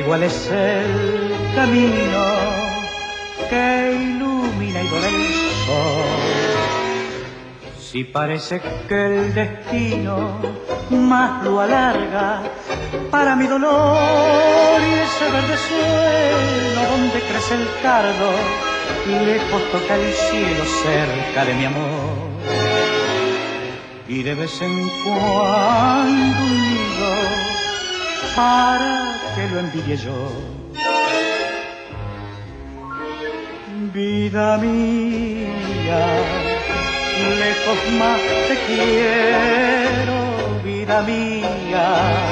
cuál es el camino que ilumina y dora el sol. Si parece que el destino más lo alarga para mi dolor, y ese verde suelo donde crece el cardo lejos toca el cielo cerca de mi amor. Y de vez en cuando un nido para que lo envidie yo. Vida mía, lejos más te quiero, vida mía.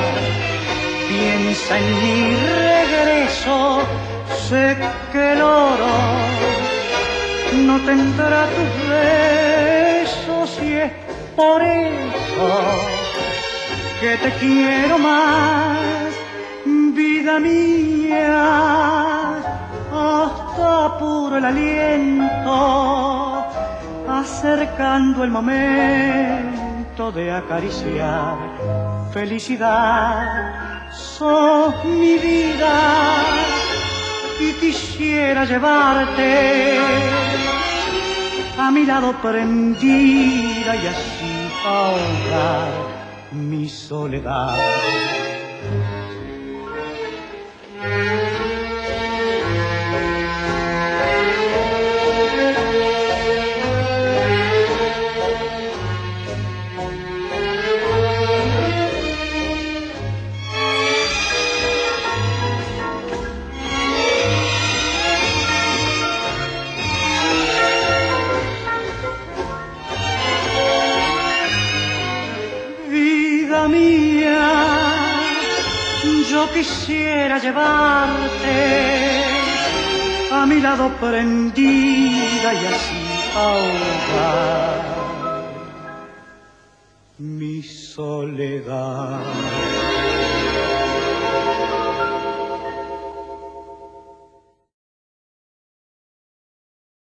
Piensa en mi regreso, sé que el oro no tendrá tus besos, y es por eso que te quiero más, vida mía. Hasta apuro el aliento, acercando el momento de acariciar felicidad. Sos mi vida y quisiera llevarte a mi lado prendida y así ahogar mi soledad. Yo quisiera llevarte a mi lado prendida y así ahogar mi soledad.